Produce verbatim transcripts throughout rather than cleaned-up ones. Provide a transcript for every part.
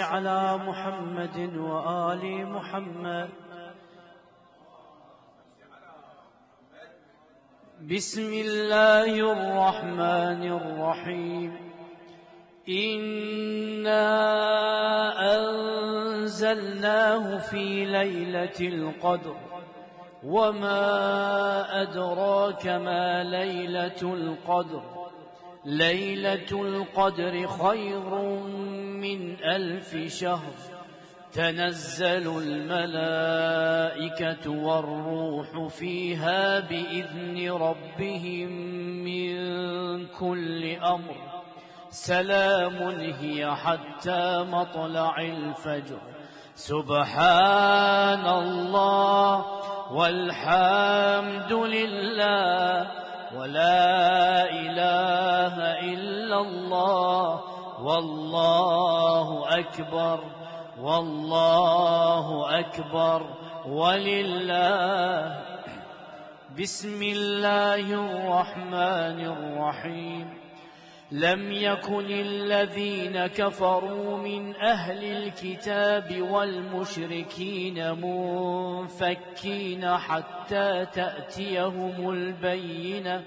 على محمد وآل محمد. بسم الله الرحمن الرحيم. إنا أنزلناه في ليلة القدر وما أدراك ما ليلة القدر. ليلة القدر خير من ألف شهر. تنزل الملائكة والروح فيها بإذن ربهم من كل أمر. سلام هي حتى مطلع الفجر. سبحان الله والحمد لله ولا إله إلا الله والله أكبر والله أكبر ولله. بسم الله الرحمن الرحيم. لم يكن الذين كفروا من أهل الكتاب والمشركين منفكين حتى تأتيهم البينة.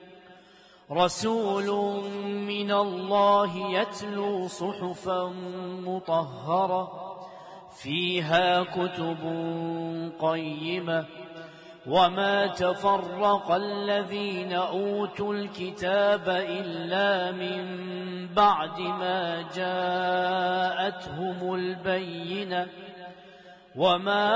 رسول من الله يتلو صحفا مطهرة فيها كتب قيمة. وما تفرق الذين أوتوا الكتاب إلا من بعد ما جاءتهم البينة. وما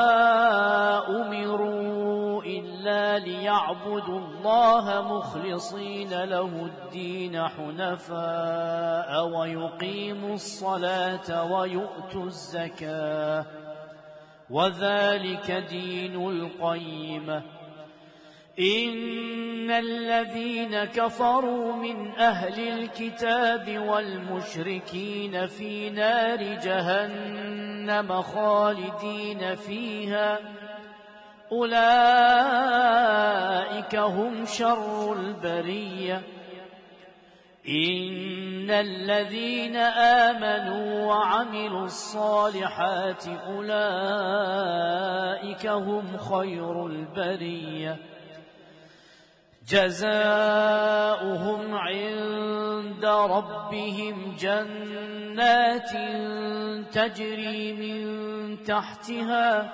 أمروا إلا ليعبدوا الله مخلصين له الدين حنفاء ويقيموا الصلاة ويؤتوا الزكاة وذلك دين القيمة. إن الذين كفروا من أهل الكتاب والمشركين في نار جهنم خالدين فيها أولئك هم شر البرية. إن الذين آمنوا وعملوا الصالحات أولئك هم خير البرية. جزاؤهم عند ربهم جنات تجري من تحتها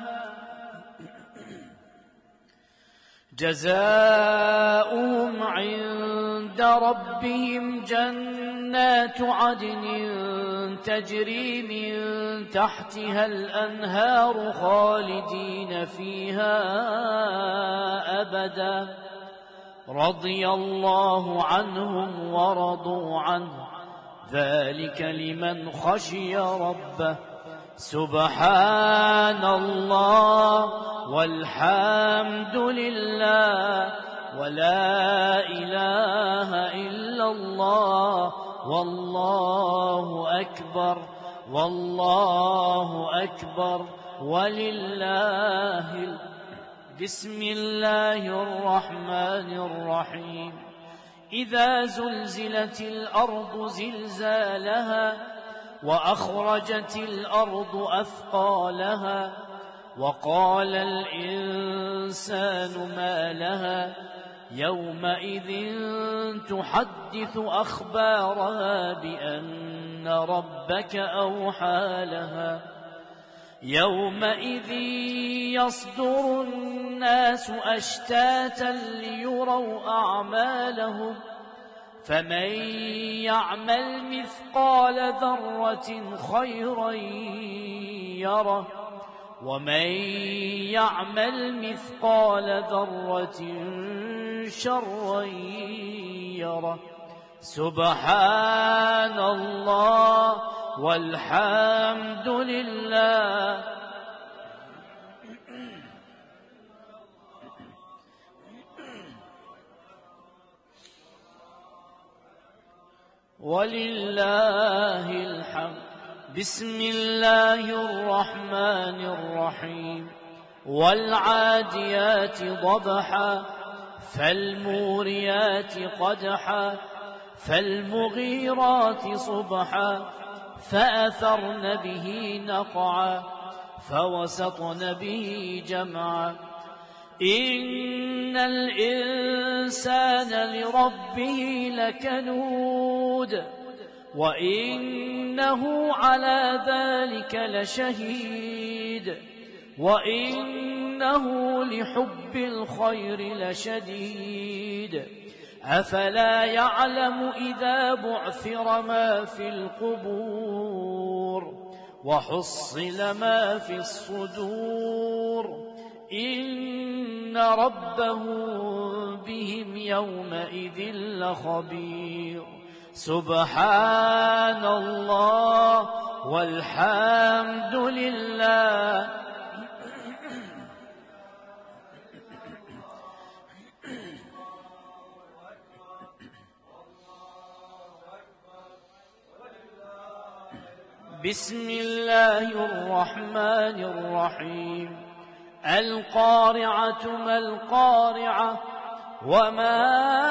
جزاؤهم عند ربهم جنات عدن تجري من تحتها الأنهار خالدين فيها أبدا. رضي الله عنهم ورضوا عنه ذلك لمن خشي ربه. سبحان الله والحمد لله ولا إله إلا الله والله أكبر والله أكبر ولله. بسم الله الرحمن الرحيم. إذا زلزلت الأرض زلزالها وأخرجت الأرض أثقالها وقال الإنسان ما لها يومئذ تحدث أخبارها بأن ربك أوحى لها. يومئذ يصدر الناس أشتاتا ليروا أعمالهم. فمن يعمل مثقال ذرة خيرا يره ومن يعمل مثقال ذرة شرا يره. سبحان الله والحمد لله ولله الحمد. بسم الله الرحمن الرحيم. والعاديات ضبحا فالموريات قدحا فالمغيرات صبحا فأثرن به نقعا فوسطن به جمعا إن الإنسان لربه لكنود وإنه على ذلك لشهيد وإنه لحب الخير لشديد أفلا يعلم إذا بعثر ما في القبور وحصل ما في الصدور إن ربهم بهم يومئذ لخبير سبحان الله والحمد لله بسم الله الرحمن الرحيم القارعة ما القارعة وما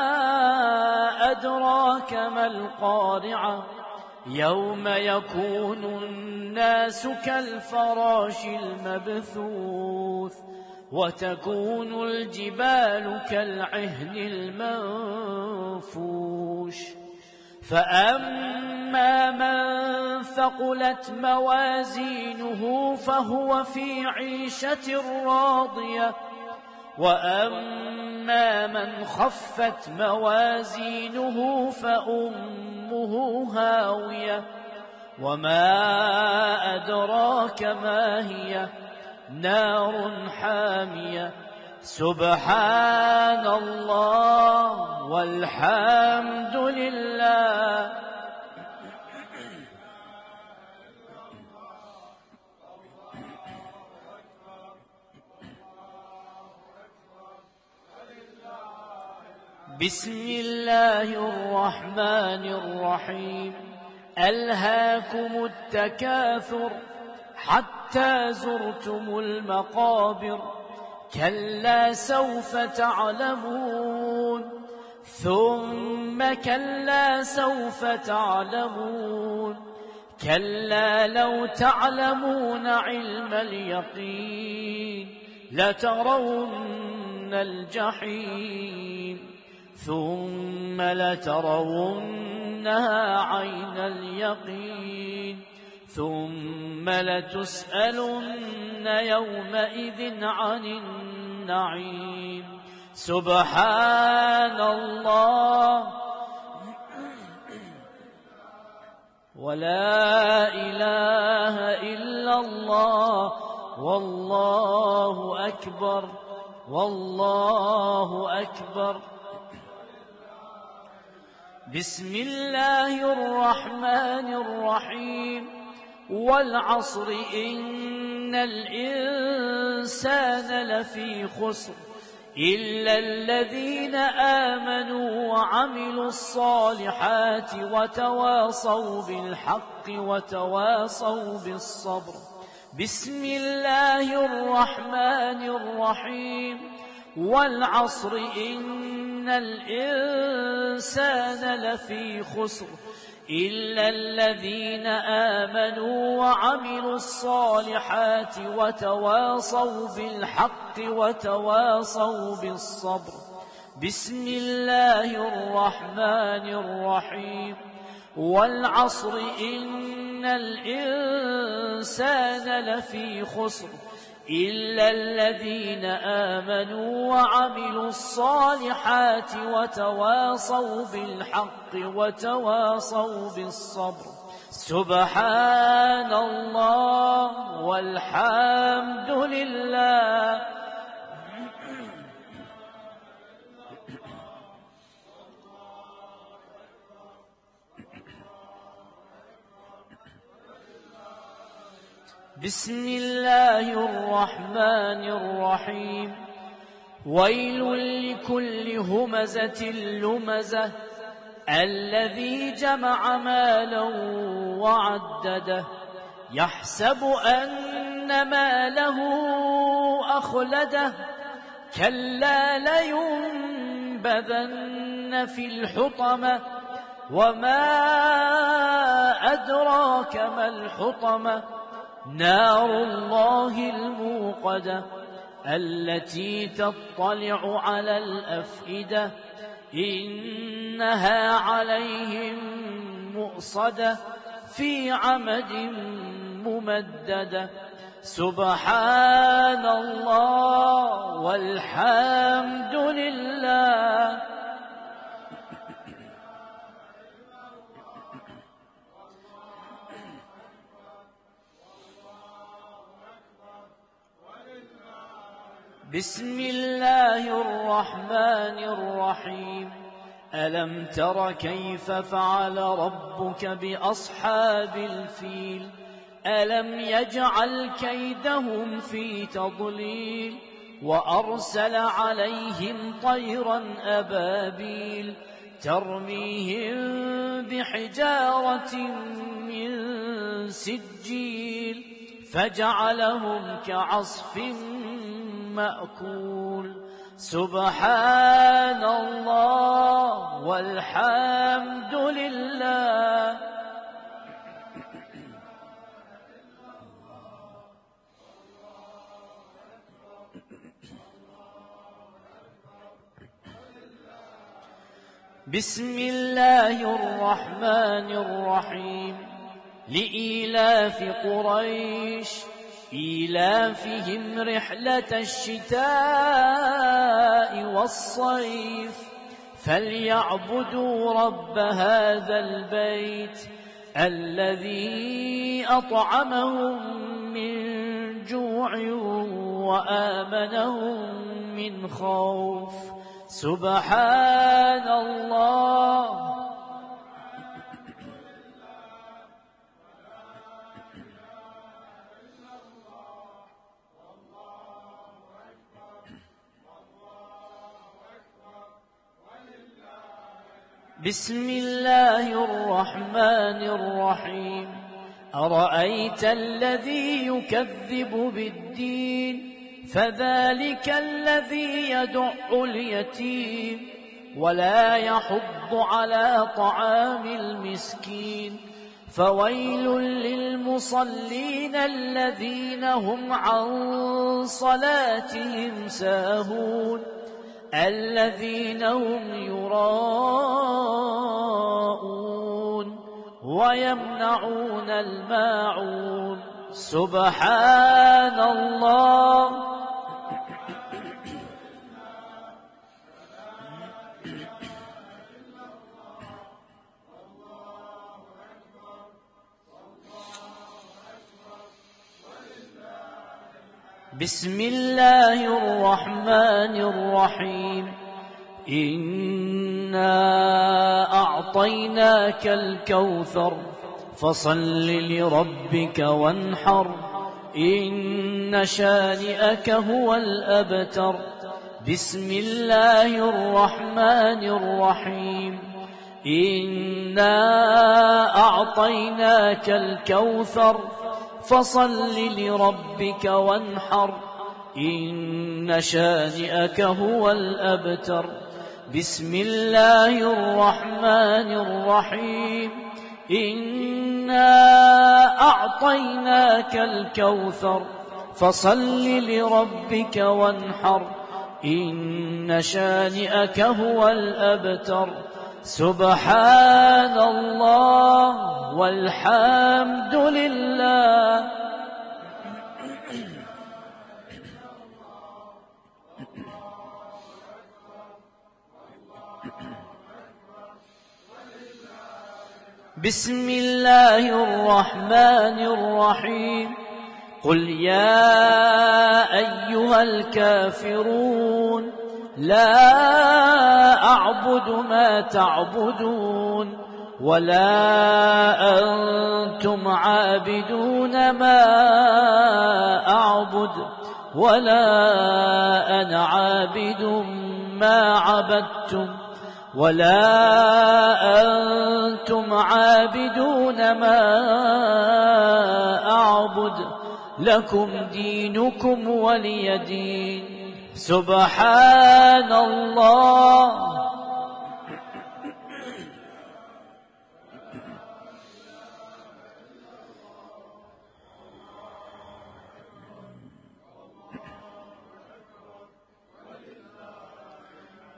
أدراك ما القارعة يوم يكون الناس كالفراش المبثوث وتكون الجبال كالعهن المنفوش فأما من ثقلت موازينه فهو في عيشة راضية وأما من خفت موازينه فأمه هاوية وما أدراك ما هي نار حامية سبحان الله والحمد لله بسم الله الرحمن الرحيم ألهاكم التكاثر حتى زرتم المقابر كلا سوف تعلمون ثم كلا سوف تعلمون كلا لو تعلمون علم اليقين لترون الجحيم ثم لترونها عين اليقين ثم لتسألن يومئذ عن النعيم سبحان الله ولا إله إلا الله والله أكبر والله أكبر بسم الله الرحمن الرحيم والعصر إن الإنسان لفي خسر إلا الذين آمنوا وعملوا الصالحات وتواصوا بالحق وتواصوا بالصبر بسم الله الرحمن الرحيم والعصر إن الإنسان لفي خسر إلا الذين آمنوا وعملوا الصالحات وتواصوا بالحق وتواصوا بالصبر بسم الله الرحمن الرحيم والعصر إن الإنسان لفي خسر إلا الذين آمنوا وعملوا الصالحات وتواصوا بالحق وتواصوا بالصبر سبحان الله والحمد لله بسم الله الرحمن الرحيم ويل لكل همزة لمزة الذي جمع مالا وعدده يحسب أن ماله أخلده كلا لينبذن في الحطمة وما أدراك ما الحطمة نار الله الموقدة التي تطلع على الأفئدة إنها عليهم مؤصدة في عمد ممددة سبحان الله والحمد لله. بسم الله الرحمن الرحيم. ألم تر كيف فعل ربك بأصحاب الفيل ألم يجعل كيدهم في تضليل وأرسل عليهم طيرا أبابيل ترميهم بحجارة من سجيل فجعلهم كعصف مأكول سبحان الله والحمد لله. بسم الله الرحمن الرحيم. لإيلاف قريش إيلافهم رحلة الشتاء والصيف فليعبدوا رب هذا البيت الذي أطعمهم من جوع وآمنهم من خوف سبحان الله. بسم الله الرحمن الرحيم. أرأيت الذي يكذب بالدين فذلك الذي يدع اليتيم ولا يحض على طعام المسكين فويل للمصلين الذين هم عن صلاتهم ساهون الذين هم يراءون ويمنعون الماعون سبحان الله. بسم الله الرحمن الرحيم. إنا أعطيناك الكوثر فصل لربك وانحر إن شانئك هو الأبتر. بسم الله الرحمن الرحيم. إنا أعطيناك الكوثر فصل لربك وانحر إن شانئك هو الأبتر. بسم الله الرحمن الرحيم. إنا أعطيناك الكوثر فصل لربك وانحر إن شانئك هو الأبتر. سبحان الله والحمد لله. بسم الله الرحمن الرحيم. قل يا أيها الكافرون لا أعبد ما تعبدون ولا أنتم عابدون ما أعبد ولا أنا عابد ما عبدتم ولا أنتم عابدون ما أعبد لكم دينكم ولي دين. سبحان الله.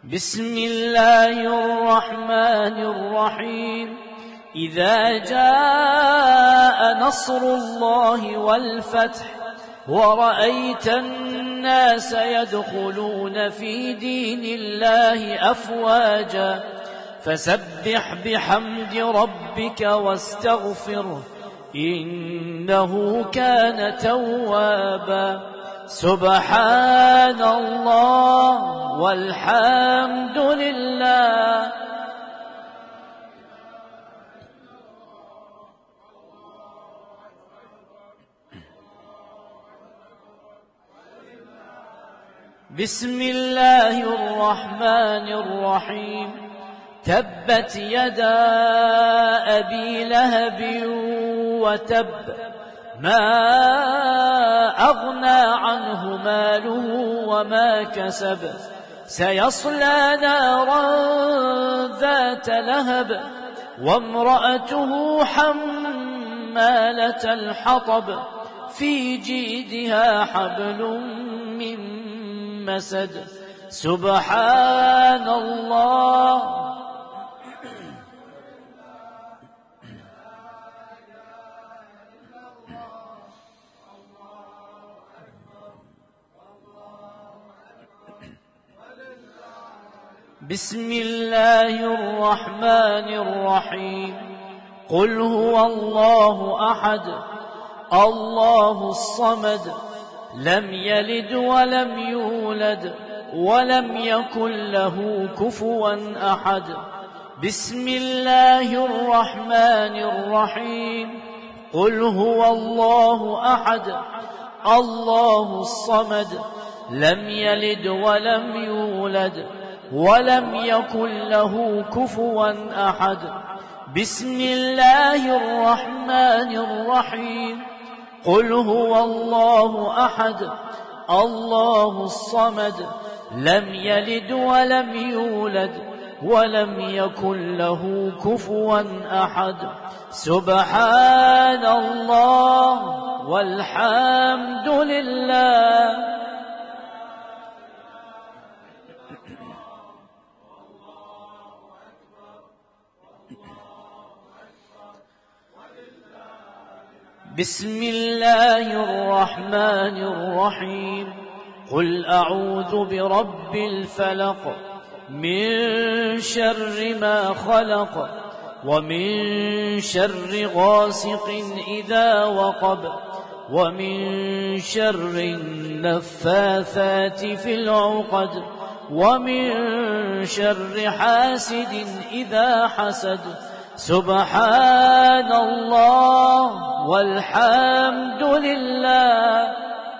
بسم الله الرحمن الرحيم إذا جاء نصر الله والفتح ورأيت الناس يدخلون في دين الله أفواجا فسبح بحمد ربك واستغفره إنه كان توابا سبحان الله والحمد لله. بسم الله الرحمن الرحيم تبت يدا أبي لهب وتب ما أغنى عنه ماله وما كسب سيصلى نارا ذات لهب وامرأته حمالة الحطب في جيدها حبل من مسد سبحان الله. بسم الله الرحمن الرحيم قل هو الله أحد الله الصمد لم يلد ولم يولد ولم يكن له كفوا أحد. بسم الله الرحمن الرحيم قل هو الله أحد الله الصمد لم يلد ولم يولد ولم يكن له كفوا أحد. بسم الله الرحمن الرحيم قل هو الله أحد الله الصمد لم يلد ولم يولد ولم يكن له كفوا أحد. سبحان الله والحمد لله. بسم الله الرحمن الرحيم قل أعوذ برب الفلق من شر ما خلق ومن شر غاسق إذا وقب ومن شر النفاثات في العقد ومن شر حاسد إذا حسد. سبحان الله والحمد لله.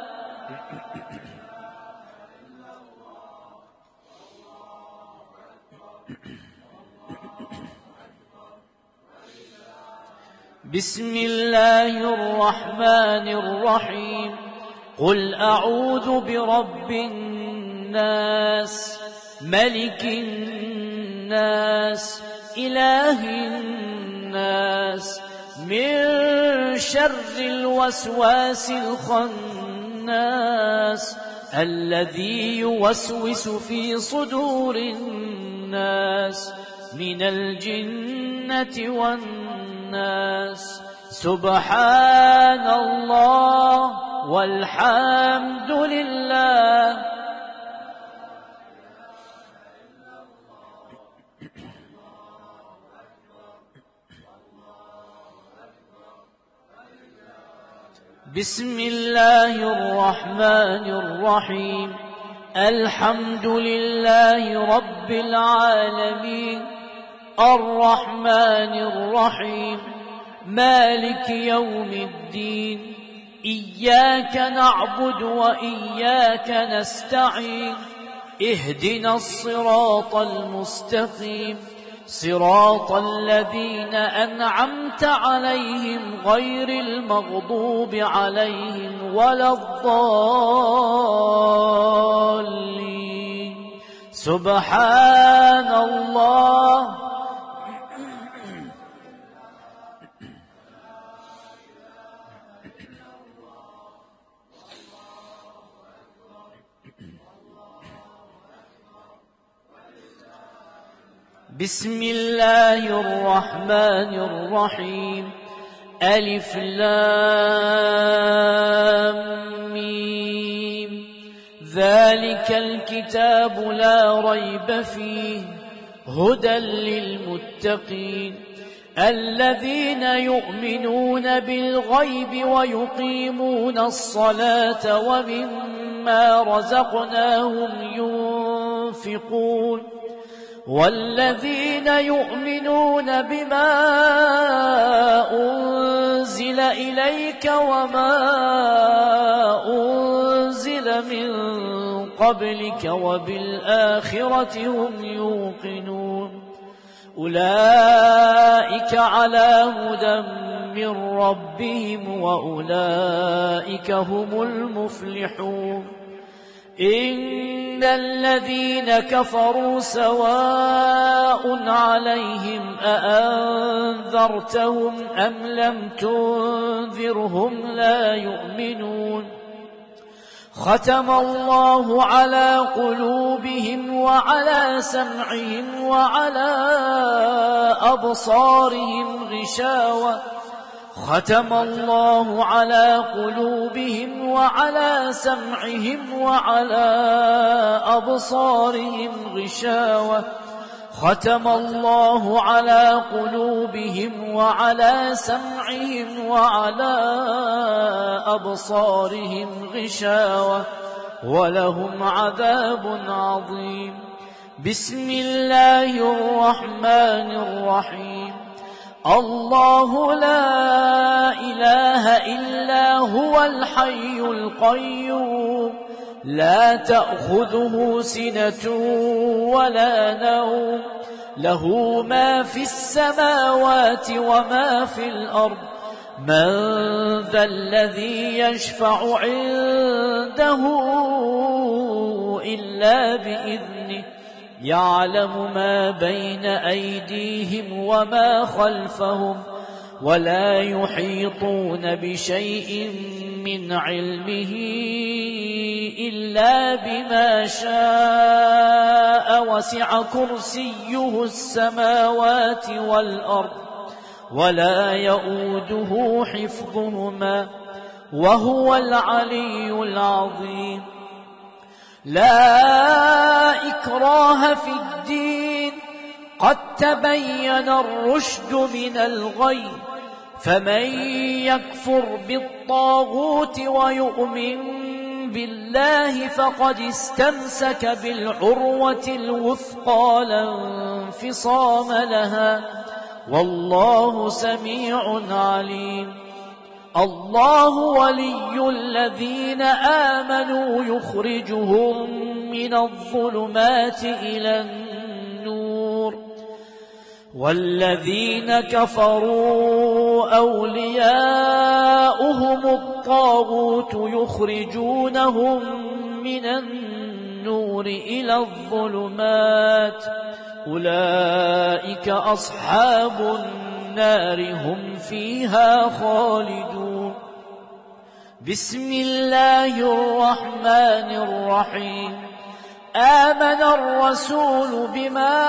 بسم الله الرحمن الرحيم قل أعوذ برب الناس ملك الناس إله الناس من شر الوسواس الخناس الذي يوسوس في صدور الناس من الجنة والناس. سبحان الله والحمد لله. بسم الله الرحمن الرحيم الحمد لله رب العالمين الرحمن الرحيم مالك يوم الدين إياك نعبد وإياك نستعين اهدنا الصراط المستقيم صراط الذين أنعمت عليهم غير المغضوب عليهم ولا الضالين. سبحان الله. بسم الله الرحمن الرحيم ألف لام ميم ذلك الكتاب لا ريب فيه هدى للمتقين الذين يؤمنون بالغيب ويقيمون الصلاة ومما رزقناهم ينفقون والذين يؤمنون بما أنزل إليك وما أنزل من قبلك وبالآخرة هم يوقنون أولئك على هدى من ربهم وأولئك هم المفلحون إن الذين كفروا سواء عليهم أأنذرتهم أم لم تنذرهم لا يؤمنون ختم الله على قلوبهم وعلى سمعهم وعلى أبصارهم غشاوة ختم الله على قلوبهم وعلى سمعهم وعلى أبصارهم غشاوة ختم الله على قلوبهم وعلى سمعهم وعلى أبصارهم غشاوة ولهم عذاب عظيم بسم الله الرحمن الرحيم الله لا إله إلا هو الحي القيوم لا تأخذه سنة ولا نوم له ما في السماوات وما في الأرض من ذا الذي يشفع عنده إلا بإذنه يعلم ما بين أيديهم وما خلفهم ولا يحيطون بشيء من علمه إلا بما شاء وسع كرسيه السماوات والأرض ولا يؤوده حفظهما وهو العلي العظيم لا إكراه في الدين قد تبين الرشد من الغي فمن يكفر بالطاغوت ويؤمن بالله فقد استمسك بالعروة الوثقى لا انفصام لها والله سميع عليم الله ولي الذين آمنوا يخرجهم من الظلمات إلى النور والذين كفروا أولياؤهم الطاغوت يخرجونهم من النور إلى الظلمات أولئك أصحاب النار هم فيها خالدون بسم الله الرحمن الرحيم آمن الرسول بما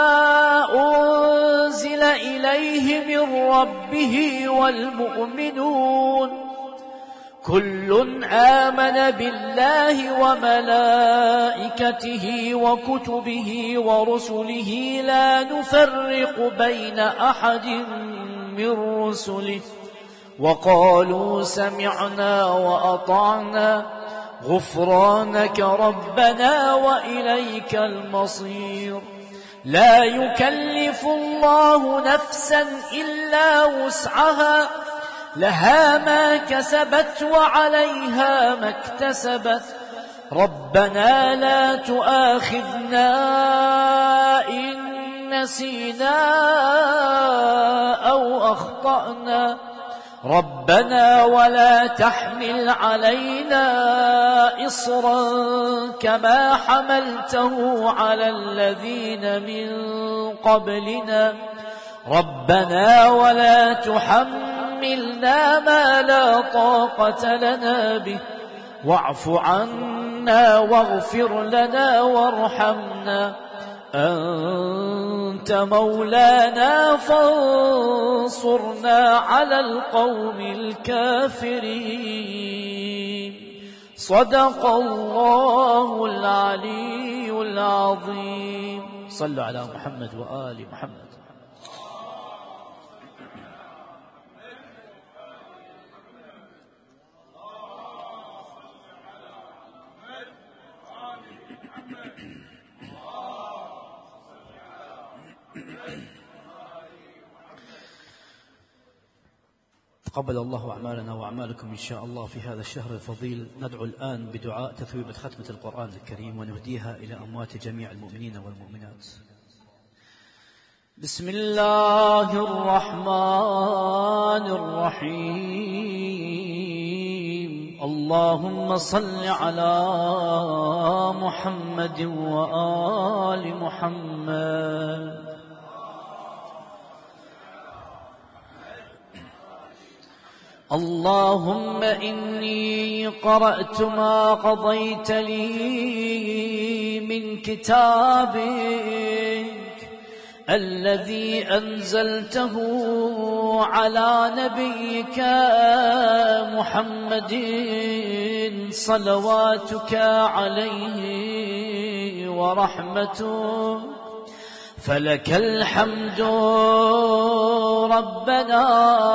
أنزل إليه من ربه والمؤمنون كل آمن بالله وملائكته وكتبه ورسله لا نفرق بين أحد من رسله وقالوا سمعنا وأطعنا غفرانك ربنا وإليك المصير لا يكلف الله نفسا إلا وسعها لها ما كسبت وعليها ما اكتسبت ربنا لا تؤاخذنا إن نسينا أو أخطأنا ربنا ولا تحمل علينا إصرا كما حملته على الذين من قبلنا ربنا ولا تحملنا ما لا طاقة لنا به واعف عنا واغفر لنا وارحمنا أنت مولانا فانصرنا على القوم الكافرين. صدق الله العلي العظيم. صلوا على محمد وآل محمد. تقبل الله أعمالنا وأعمالكم إن شاء الله في هذا الشهر الفضيل. ندعو الآن بدعاء تثويب ختمة القرآن الكريم ونهديها إلى أموات جميع المؤمنين والمؤمنات. بسم الله الرحمن الرحيم. اللهم صل على محمد وآل محمد. اللهم إني قرأت ما قضيت لي من كتابك الذي أنزلته على نبيك محمد صلواتك عليه ورحمته. فلك الحمد ربنا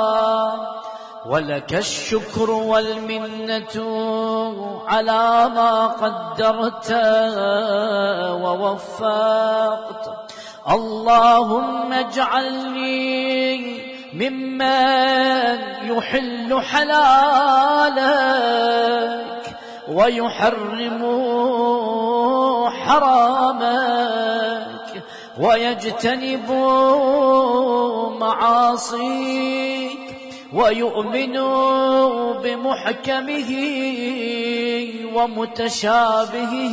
ولك الشكر والمنة على ما قدرت ووفقت. اللهم اجعلني ممن يحل حلالك ويحرم حرامك ويجتنب معاصيك ويؤمن بمحكمه ومتشابهه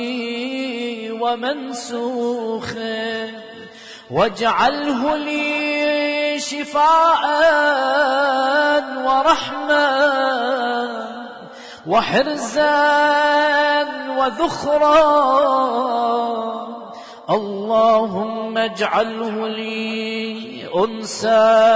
ومنسوخه، واجعله لي شفاء ورحمة وحرزا وذخرا. اللهم اجعله لي أنسا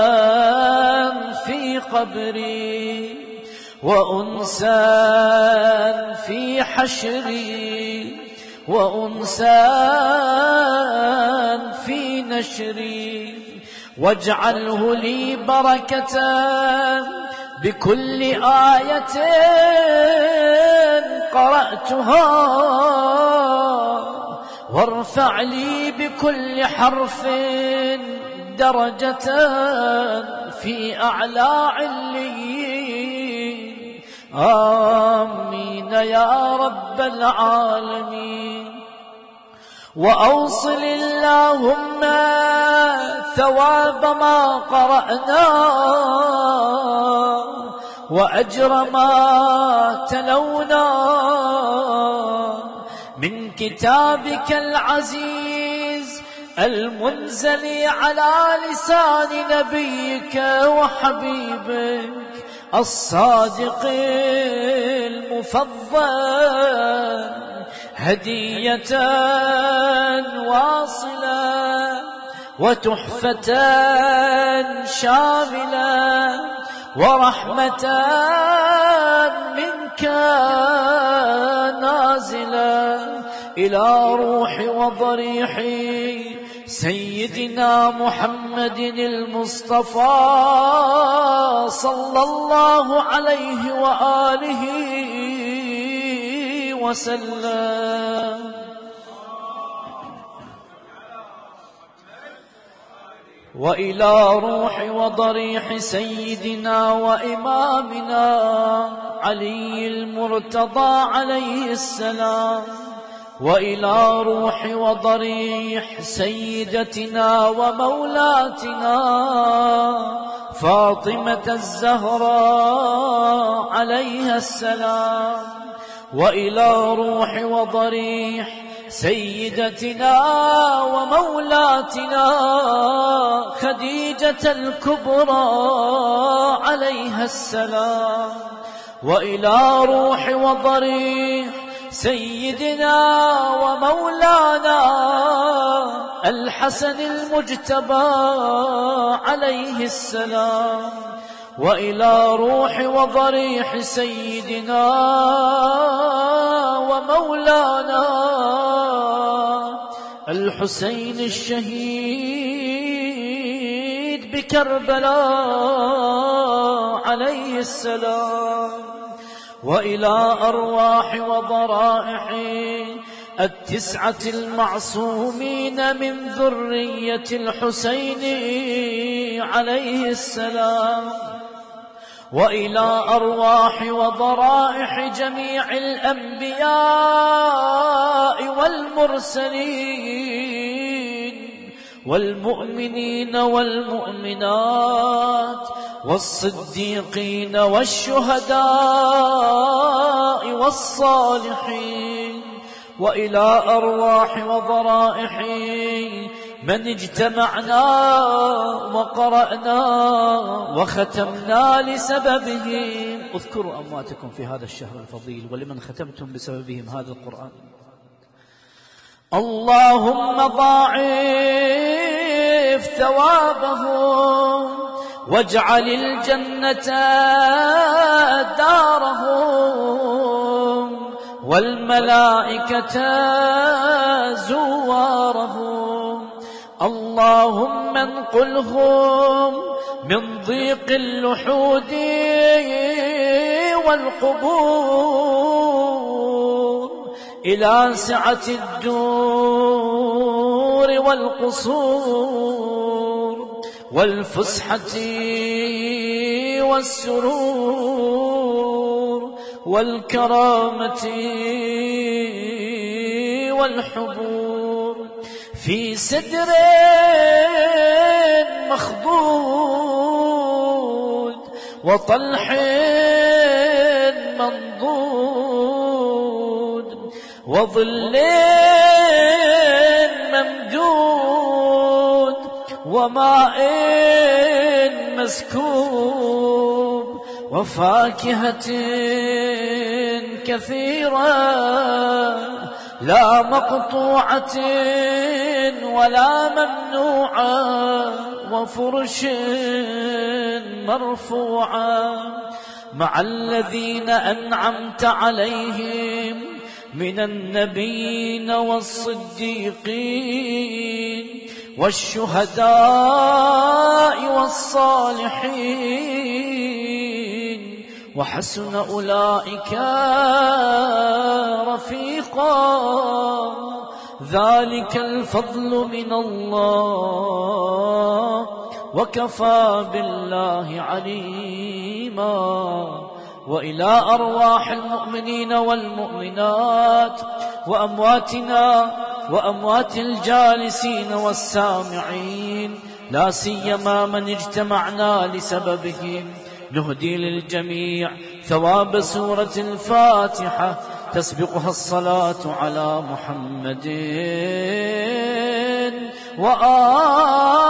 في قبري وأنسا في حشري وأنسا في نشري، واجعله لي بركة بكل آية قرأتها، وارفع لي بكل حرف درجة في أعلى عليين. آمين يا رب العالمين. وأوصل اللهم ثواب ما قرأنا وأجر ما تلونا من كتابك العزيز المنزل على لسان نبيك وحبيبك الصادق المفضل، هدية واصلة وتحفة شاملة ورحمة منك نازلة إلى روح وضريح سيدنا محمد المصطفى صلى الله عليه وآله وسلم. وإلى روح وضريح سيدنا وإمامنا علي المرتضى عليه السلام، وإلى روح وضريح سيدتنا ومولاتنا فاطمة الزهراء عليها السلام، وإلى روح وضريح سيدتنا ومولاتنا خديجة الكبرى عليها السلام، وإلى روح وضريح سيدنا ومولانا الحسن المجتبى عليه السلام، وإلى روح وضريح سيدنا ومولانا الحسين الشهيد بكربلاء عليه السلام، وإلى أرواح وضرائح التسعة المعصومين من ذرية الحسين عليه السلام، وإلى أرواح وضرائح جميع الأنبياء والمرسلين والمؤمنين والمؤمنات والصديقين والشهداء والصالحين، وإلى أرواح وضرائح من اجتمعنا وقرأنا وختمنا لسببهم. اذكروا أمواتكم في هذا الشهر الفضيل ولمن ختمتم بسببهم هذا القرآن. اللهم ضاعف ثوابهم واجعل الجنة دارهم والملائكة زوارهم. اللهم انقلهم من ضيق اللحود والقبور إلى سعة الدور والقصور والفسحة والسرور والكرامة والحبور في سدر مخضود وطلح منضود وظل ممدود وماء مسكوب وفاكهة كثيرة لا مقطوعة ولا ممنوعة وفرش مرفوعة مع الذين أنعمت عليهم من النبيين والصديقين والشهداء والصالحين وحسن أولئك رفيقا. ذلك الفضل من الله وكفى بالله عليما. وإلى أرواح المؤمنين والمؤمنات وأمواتنا وأموات الجالسين والسامعين لا سيما من اجتمعنا لسببهم نهدي للجميع ثواب سورة الفاتحة تسبقها الصلاة على محمد وآله